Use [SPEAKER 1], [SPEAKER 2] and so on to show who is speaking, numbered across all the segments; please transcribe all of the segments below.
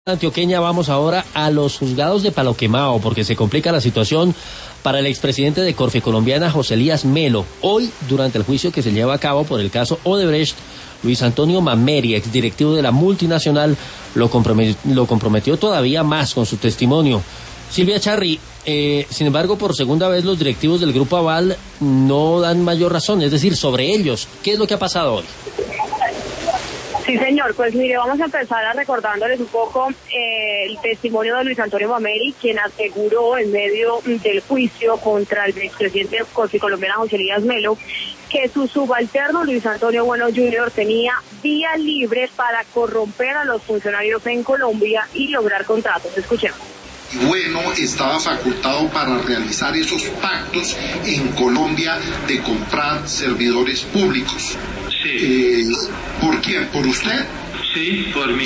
[SPEAKER 1] Antioqueña, vamos ahora a los juzgados de Palo Quemado, porque se complica la situación para el expresidente de Corfe Colombiana, José Elías Melo. Hoy, durante el juicio que se lleva a cabo por el caso Odebrecht, Luis Antonio Mameri, exdirectivo de la multinacional, lo comprometió todavía más con su testimonio. Silvia Charri, sin embargo, por segunda vez los directivos del Grupo Aval no dan mayor razón, es decir, sobre ellos. ¿Qué es lo que ha pasado hoy?
[SPEAKER 2] Sí, señor, pues mire, vamos a empezar recordándoles un poco el testimonio de Luis Antonio Mameri, quien aseguró en medio del juicio contra el expresidente de Corfe Colombiana, José Elías Melo, que su subalterno Luis Antonio Bueno Jr. tenía vía libre para corromper a los funcionarios en Colombia y lograr contratos. Escuchemos.
[SPEAKER 3] Bueno estaba facultado para realizar esos pactos en Colombia de comprar servidores públicos.
[SPEAKER 4] Sí.
[SPEAKER 3] ¿Por quién? ¿Por usted?
[SPEAKER 4] Sí, por mí.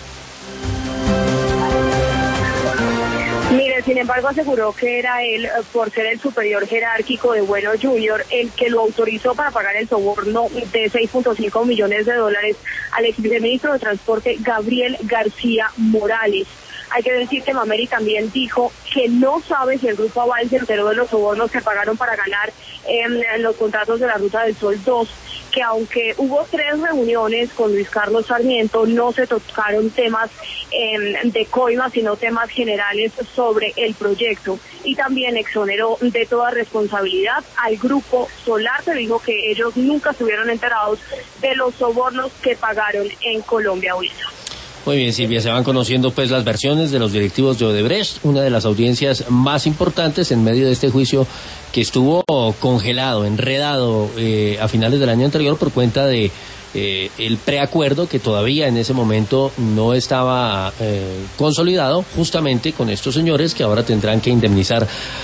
[SPEAKER 2] Mire, sin embargo, aseguró que era él, por ser el superior jerárquico de Bueno Jr., el que lo autorizó para pagar el soborno de $6.5 millones al ex viceministro de Transporte, Gabriel García Morales. Hay que decir que Mameri también dijo que no sabe si el Grupo Aval se enteró de los sobornos que pagaron para ganar los contratos de la Ruta del Sol 2, que aunque hubo 3 reuniones con Luis Carlos Sarmiento, no se tocaron temas de coima, sino temas generales sobre el proyecto. Y también exoneró de toda responsabilidad al Grupo Solar, pero dijo que ellos nunca estuvieron enterados de los sobornos que pagaron en Colombia, Wilson.
[SPEAKER 1] Muy bien, Silvia, se van conociendo pues las versiones de los directivos de Odebrecht, una de las audiencias más importantes en medio de este juicio que estuvo congelado, enredado a finales del año anterior por cuenta de el preacuerdo que todavía en ese momento no estaba consolidado justamente con estos señores que ahora tendrán que indemnizar